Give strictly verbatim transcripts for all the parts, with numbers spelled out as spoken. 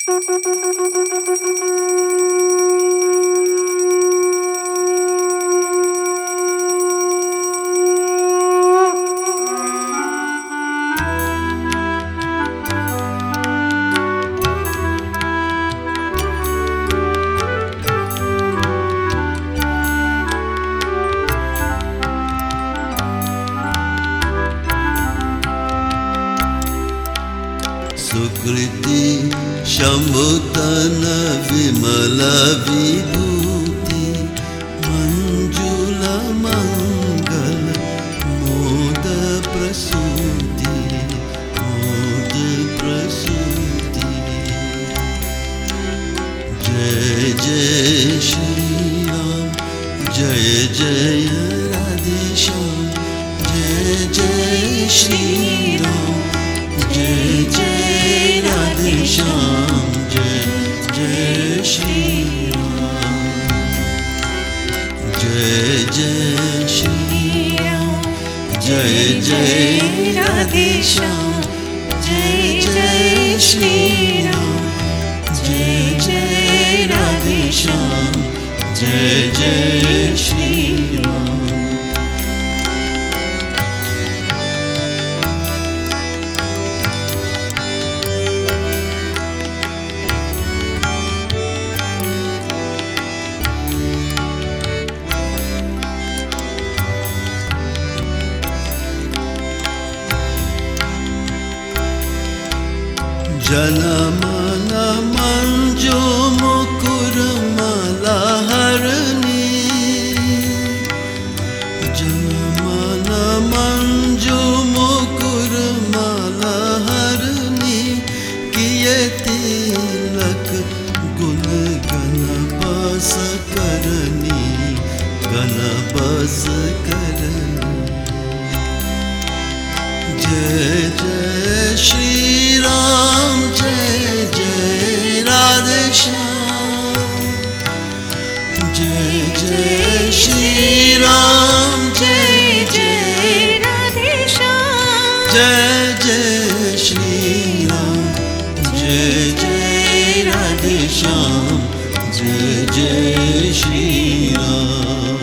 सुकृति शम्भुतन विमल विभूति मंजुल मंगल मोद प्रसूति मोद प्रसूति। जय जय श्री राम जय जय राधेश्याम जय जय श्री राम जय जय राधेश्याम जय जय श्री राम जय जय श्री राम जय जय राधेश्याम जय जय श्री राम जय जय राधेश्याम जय जय श्री राम। जनमन मंजो मुकुर माला हरणी जनमन मंजो मुकुर माला हरणी किए तिलक गुण गण बस करनी गण बस करनी। जय जय श्री राम जय जय राधेश्याम जय जय श्री राम जय जय राधेश्याम जय जय श्री राम जय जय राधेश्याम जय जय श्री राम।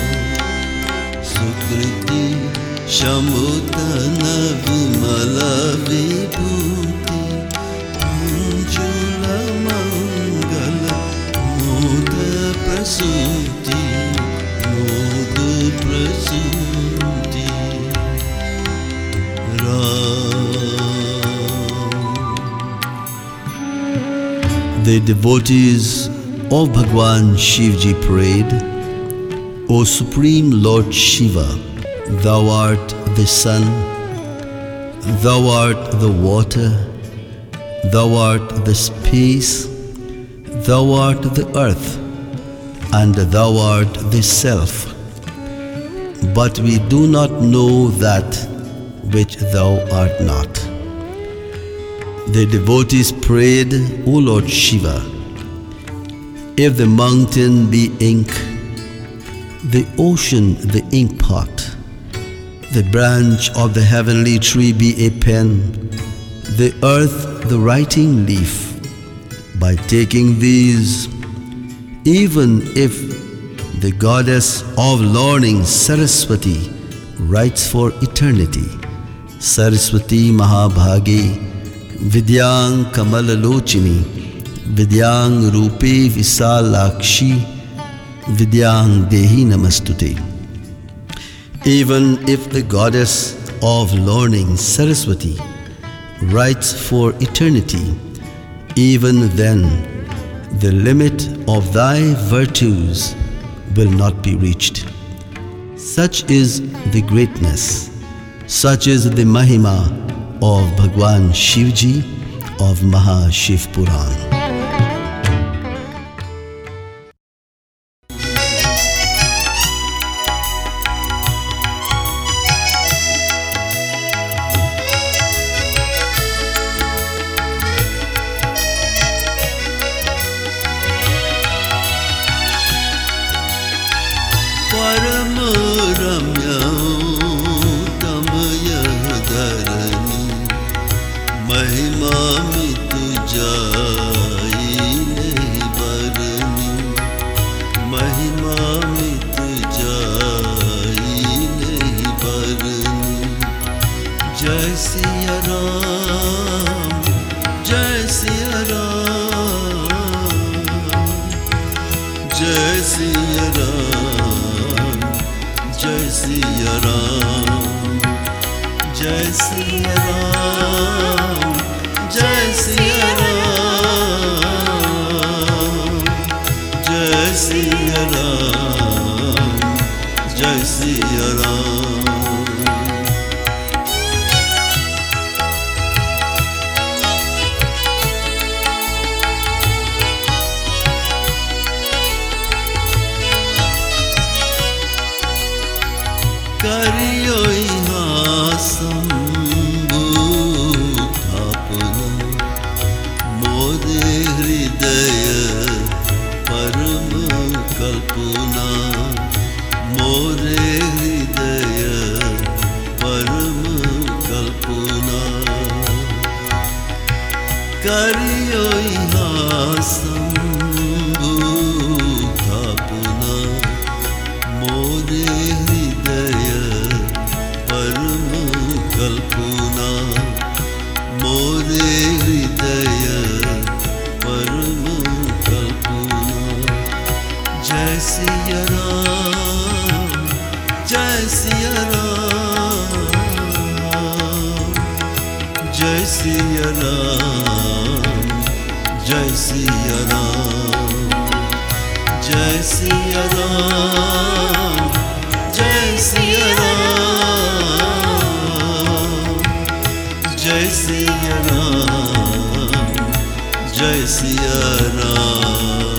सुकृति शम्भुतन विमल विभूति मंजुल मंगल मोद प्रसूति मोद प्रसूति। The devotees of Bhagwan Shivji prayed, O Supreme Lord Shiva, Thou art the sun, Thou art the water, Thou art the space, Thou art the earth, and Thou art the self. But we do not know that which Thou art not. The devotees prayed, O Lord Shiva, if the mountain be ink, the ocean the ink pot, the branch of the heavenly tree be a pen, the earth the writing leaf. By taking these, even if the goddess of learning Saraswati writes for eternity, Saraswati Mahabhagi Vidyang Kamalalochini Vidyang Rupe Visalakshi Vidyang Dehi Namastute. Even if the goddess of learning Saraswati writes for eternity, even then the limit of thy virtues will not be reached. Such is the greatness, such is the Mahima of Bhagwan Shivji of Maha Shiv Puran. परम रम्य तम यह धरनी महिमा मित जा सिया राम, जय सिया राम, जय सिया राम, जय सिया राम, जय सिया राम। करियो यहाँ संबुद्धापना, मोरे हृदय परम कल्पना, मोरे हृदय परम कल्पना। करियो यहाँ संबुद्धापना, मोरे कल्पना, मोरे हृदय परम कल्पना। जय सिया राम, जय सिया राम, जय सिया राम, जय सिया राम, जय सिया राम, जय सिया राम, जय सिया राम, जय Siya Ram.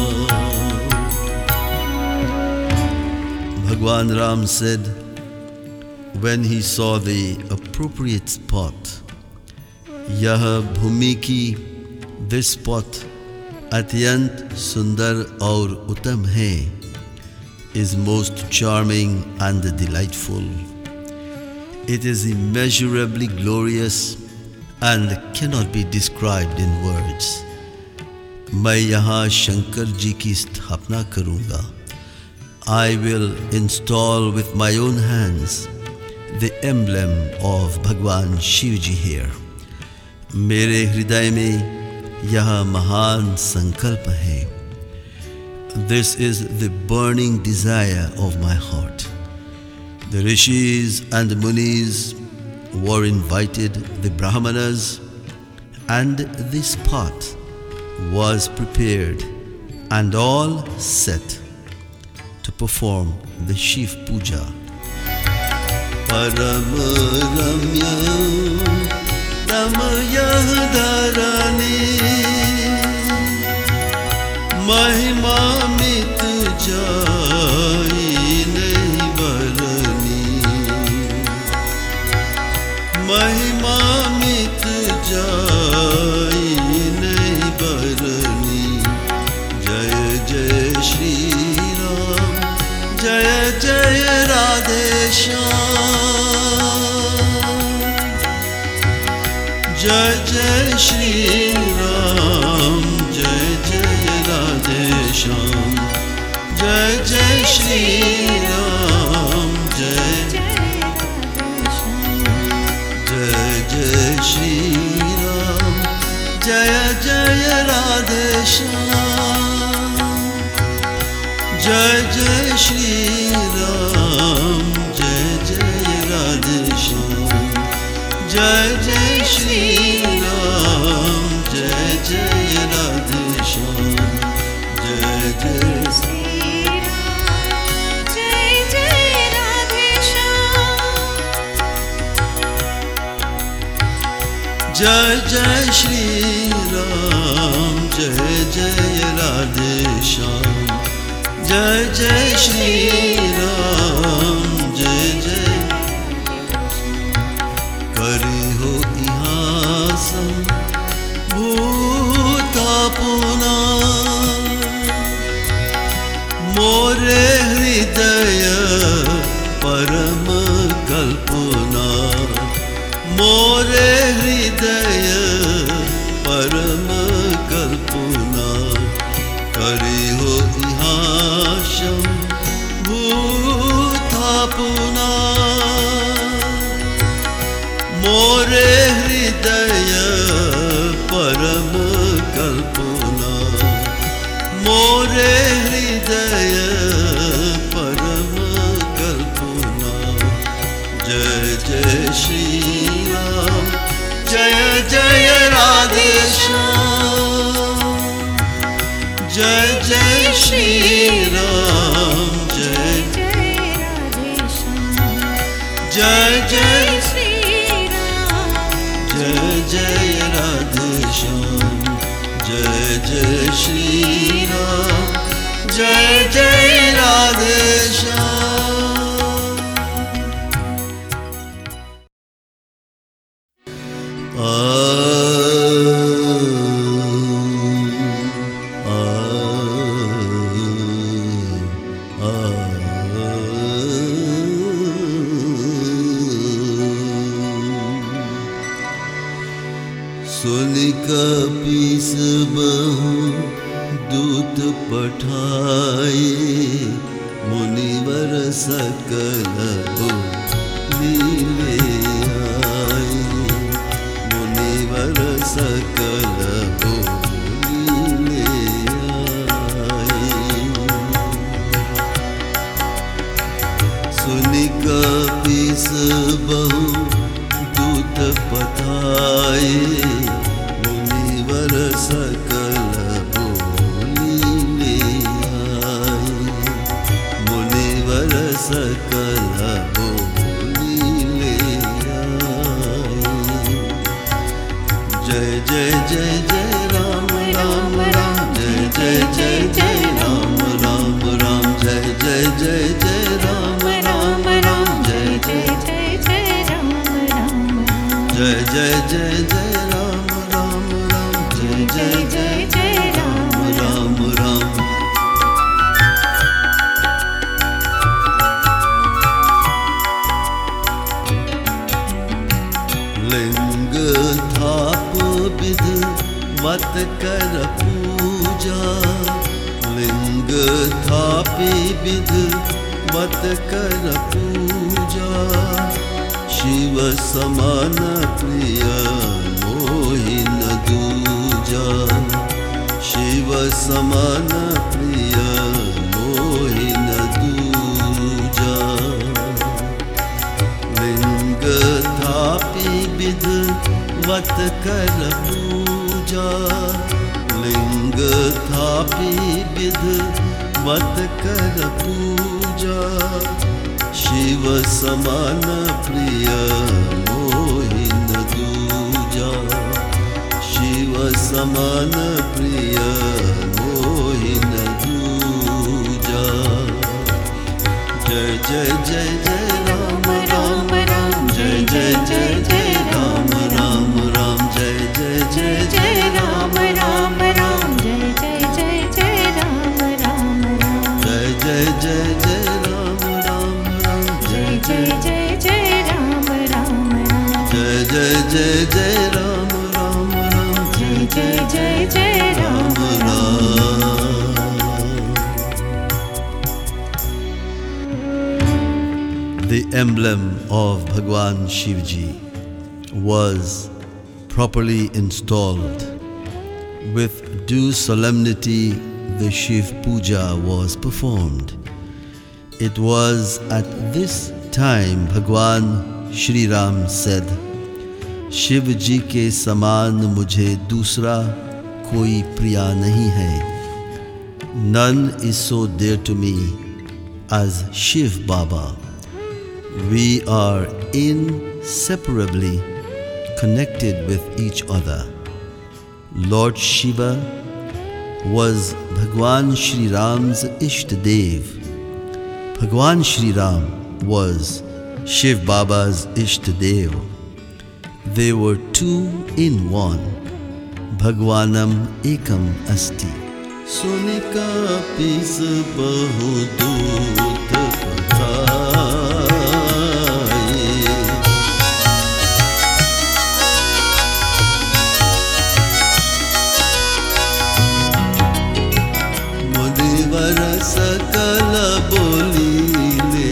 Bhagwan Ram said, when he saw the appropriate spot, यह भूमि की this spot अत्यंत सुंदर और उत्तम है, is most charming and delightful. It is immeasurably glorious and cannot be described in words. मैं यहाँ शंकर जी की स्थापना करूँगा. I will install with my own hands the emblem of Bhagwan Shiv Ji here. मेरे हृदय में यह महान संकल्प है. This is the burning desire of my heart. The rishis and munis were invited, the brahmanas, and this path was prepared and all set to perform the Shiv Puja. Param ramya ramya dharani, महिमा मित जाई नहीं बरनी, महिमा मित जाई नहीं बरनी। जय जय श्री राम, जय जय राधे श्याम, जय जय श्री राम, जय जय राधे श्याम, जय जय श्री राम, जय जय जय श्री राम, जय जय राधे श्याम, जय जय श्री राम, जय जय राधे श्याम, जय जय श्री राम, जय जय राधे श्याम, जय जय श्री राम, जय जय राधे श्याम, जय जय श्री राम, जय जय राधे श्याम, जय जय श्री राम, जय जय। करी हो यहाँ संबुद्धापना, मोरे हृदय परम कल्पना, मोरे हृदय परम कल्पना। करी हो यहाँ शंभुस्थापना, मोरे हृदय परम कल्पना, मोरे हृदय परम कल्पना। श्री राम, जय जय राधेश्याम, जय जय श्री राम, जय जय राधेश्याम, जय जय श्री राम, जय जय राधेश्याम। आ सुनि कपीस बहु दूत पठाए, मुनिवर सकल लीले आए, मुनिवर सकल लीले आए। सुनि कपीस बहु दूत पठाए, मुनिवर सकल लीले आए, मुनिवर सकल लीले आए। जय जय जय जय राम राम राम, जय जय जय जय राम राम राम, जय जय जय जय राम राम राम, जय जय जय जय राम राम, जय जय जय जय राम राम राम, जय जय जय जय राम राम राम। लिंग थाप विध मत कर पूजा, लिंग थापि विध मत कर पूजा, शिव समान प्रिय मोहि न दूजा, शिव समान प्रिय मोहि न दूजा। लिंग थापि विध मत कर पूजा, लिंग थापि विध मत कर पूजा, शिव समान प्रिय मोहि न दूजा, शिव समान प्रिय मोहि न दूजा। जय जय जय जय राम राम राम, जय जय जय जय राम राम राम, जय जय जय जय राम राम राम, जय जय जय जय राम राम राम, जय जय जय जय राम राम राम, जय जय जय जय राम राम राम, जय जय जय जय राम राम राम, जय जय जय जय Ram Ram. The emblem of Bhagwan Shivji was properly installed. With due solemnity, the Shiv Puja was performed. It was at this time Bhagwan Shri Ram said, Shiv जी के समान मुझे दूसरा कोई प्रिया नहीं है. None is so dear to me as Shiv Baba. We are inseparably connected with each other. Lord Shiva was Bhagwan Shri Ram's Ishtadev. Bhagwan Shri Ram was Shiv Baba's Ishtadev. They were two in one. Bhagwanam ekam asti. Sunika pis bahu doot pathaye. Mudivar sakala boli le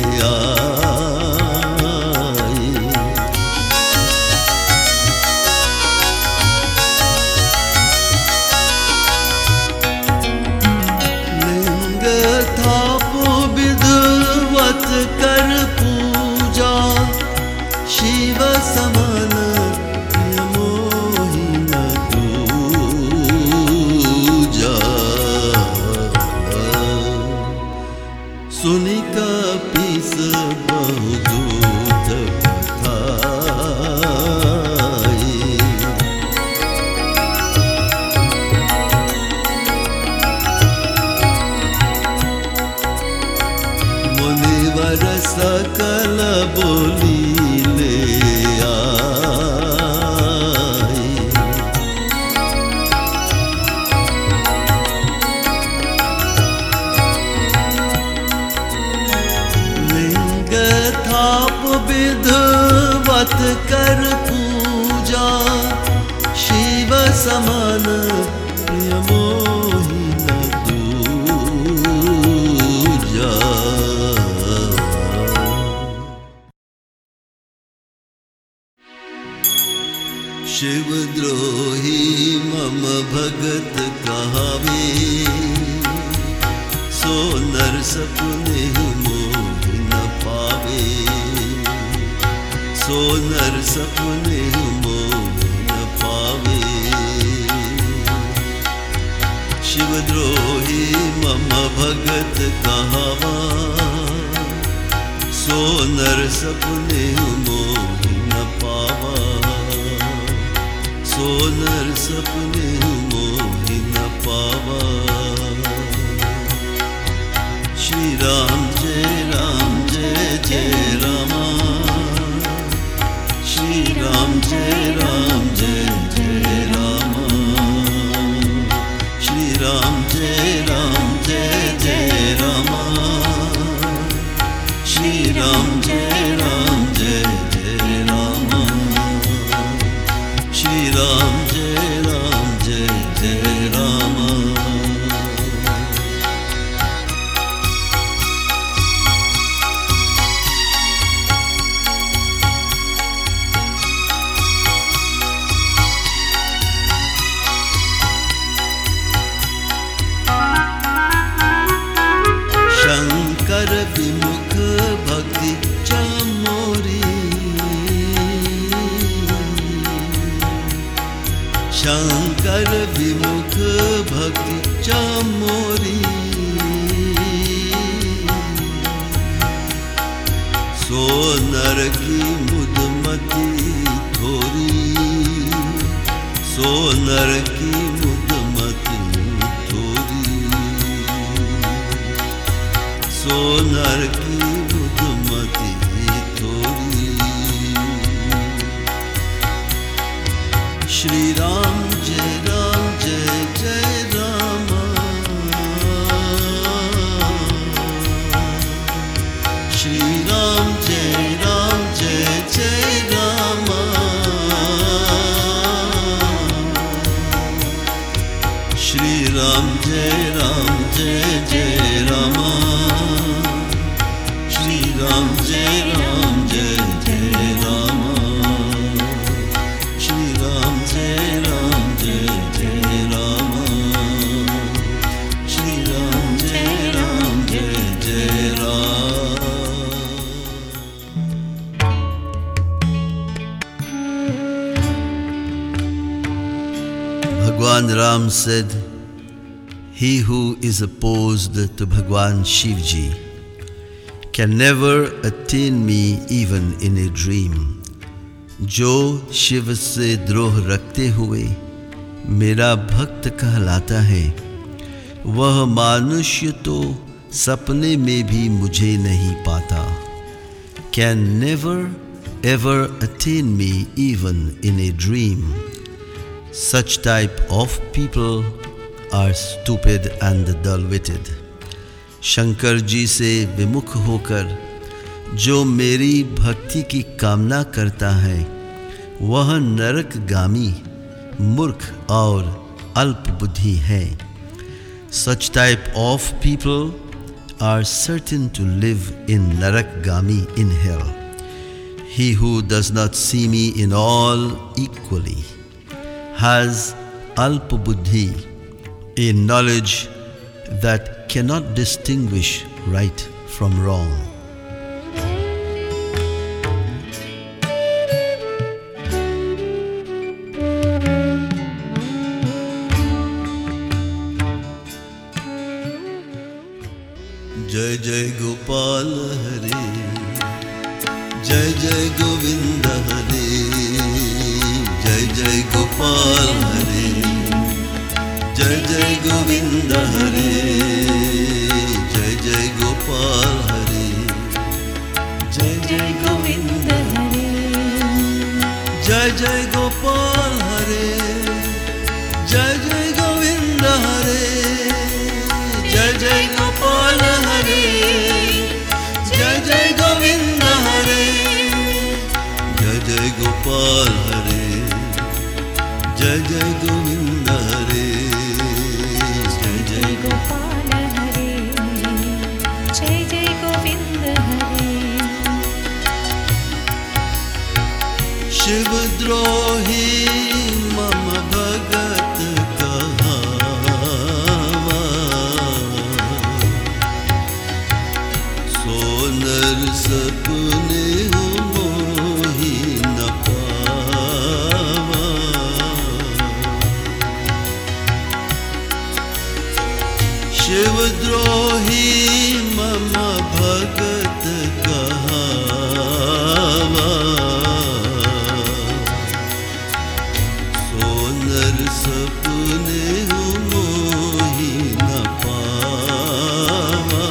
aaye. Ling thap vidvat समान प्रिय मोहि न दूजा। शिवद्रोही मम भगत कहावे, सो नर सपने मोहि न पावे, सो नर सपने मोहि न पावे। शिवद्रोही मम भगत कहावा, सो नर सपने मोहि न पावा, सो नर सपने मोहि न पावा। श्री राम जय राम जय जय रामा, श्री राम जय राम जय जय रामा, श्री राम जय राम जय जय रामा, श्री राम जय राम जय जय रामा, श्री राम जय राम जय जय रामा। शंकर विमुख भक्ति चमोरी, शंकर विमुख भक्ति चमोरी, सो नर की मुदमति थोरी, सो नर की मुदमति थोरी, सो नर की मुदमति थोरी। श्री राम जय राम जय जय रामा, श्री राम जय राम जय जय रामा, श्री राम जय राम जय जय रामा, श्री राम जय राम जय जय रामा, श्री राम जय राम जय जय रामा, श्री राम जय राम जय जय Ram. Bhagwan Ram said, "He who is opposed to Bhagwan Shivji can never attain me even in a dream." जो शिव से द्रोह रखते हुए मेरा भक्त कहलाता है, वह मनुष्य तो सपने में भी मुझे नहीं पाता। Can never ever attain me even in a dream. Such type of people are stupid and dull-witted. Shankar ji से विमुख होकर जो मेरी भक्ति की कामना करता है, वह नरकगामी, मूर्ख और अल्प बुद्धि है। Such type of people are certain to live in narakgami, in hell. He who does not see me in all equally has alpa buddhi, a knowledge that cannot distinguish right from wrong. जय जय गोपाल हरे, जय जय गोविंद हरे, जय जय गोपाल हरे, जय जय गोविंद हरे, जय जय गोपाल हरे, जय जय गोविंद हरे, जय जय गोपाल हरे, जय जय गोविंद हरे, जय जय गोपाल हरे, जय जय गोविंद हरे, जय जय गोपाल हरे, जय जय गोविंद हरे जय जय गोपाल हरे जय जय गोविंद हरे शिवद्रोही मम भगत कहावा सोनर सपने हो मोहि न पावा शिवद्रोही मम भगत कहावा सपने हो मोहि न पावा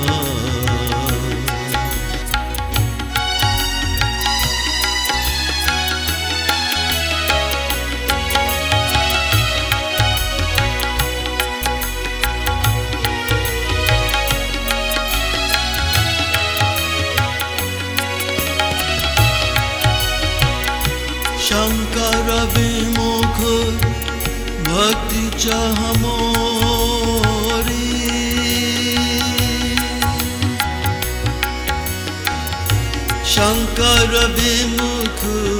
शंकर विमुख भक्ति चाह मोरी शंकर विमुख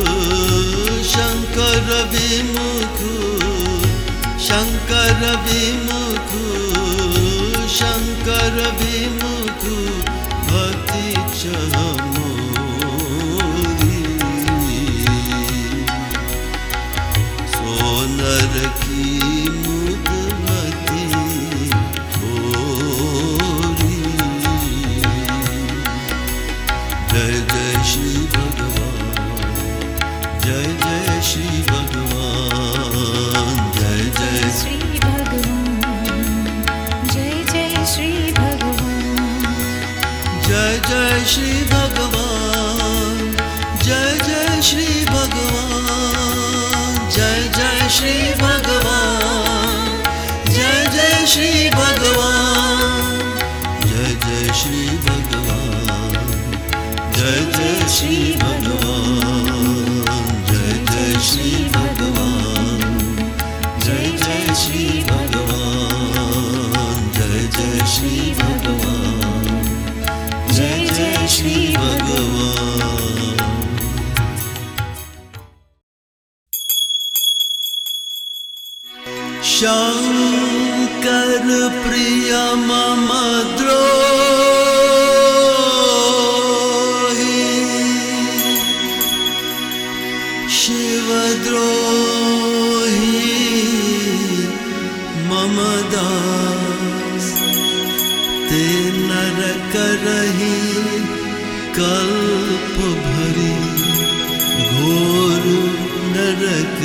शंकर विमुख शंकर विमुख शंकर विमुख भक्ति चाह मोरी सोनर की मुदमती होरी जय जय श्री भगवान जय जय श्री भगवान जय जय श्री भगवान जय जय श्री भगवान जय जय श्री भगवान जय जय श्री भगवान जय जय श्री भगवान जय जय श्री भगवान जय जय श्री भगवान जय जय श्री भगवान जय जय श्री भगवान जय जय श्री भगवान जय जय श्री भगवान जय जय श्री भगवान शंकर प्रिय मम द्रोही शिवद्रोही मम दास ते नरक रही कल्प भरी घोर नरक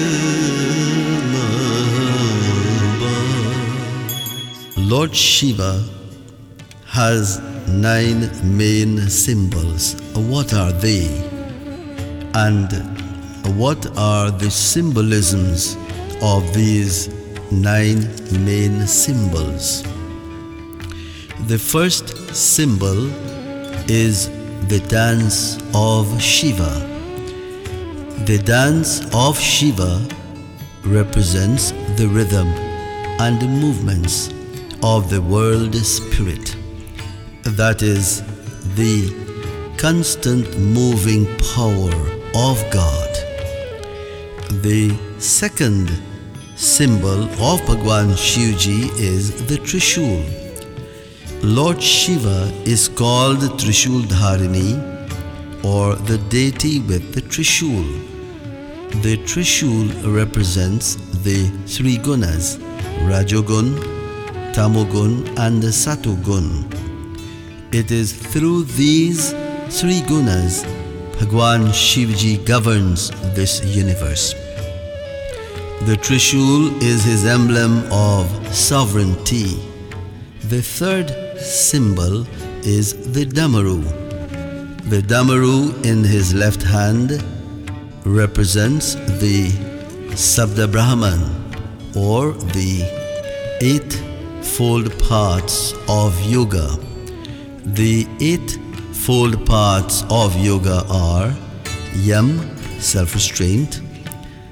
Lord Shiva has nine main symbols. What are they? And what are the symbolisms of these nine main symbols? The first symbol is the dance of Shiva. The dance of Shiva represents the rhythm and movements of the world spirit, that is, the constant moving power of God. The second symbol of Bhagwan Shivji is the Trishul. Lord Shiva is called Trishul Dharini, or the deity with the Trishul. The Trishul represents the three gunas, Rajogun, Tamogun and Satogun. It is through these three gunas Bhagwan Shivji governs this universe. The Trishul is his emblem of sovereignty. The third symbol is the Damaru. The Damaru in his left hand represents the Sabda Brahman, or the eight fold paths of yoga. The eight fold paths of yoga are Yam, self-restraint,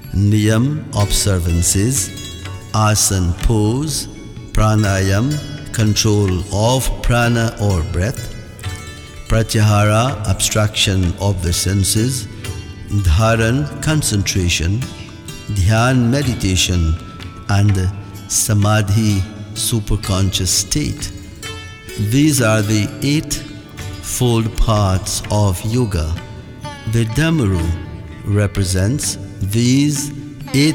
niyam observances, asan pose, pranayam control of prana or breath, pratyahara abstraction of the senses, dharan concentration, dhyan meditation, and samadhi superconscious state. These are the eight-fold parts of yoga. The Damaru represents these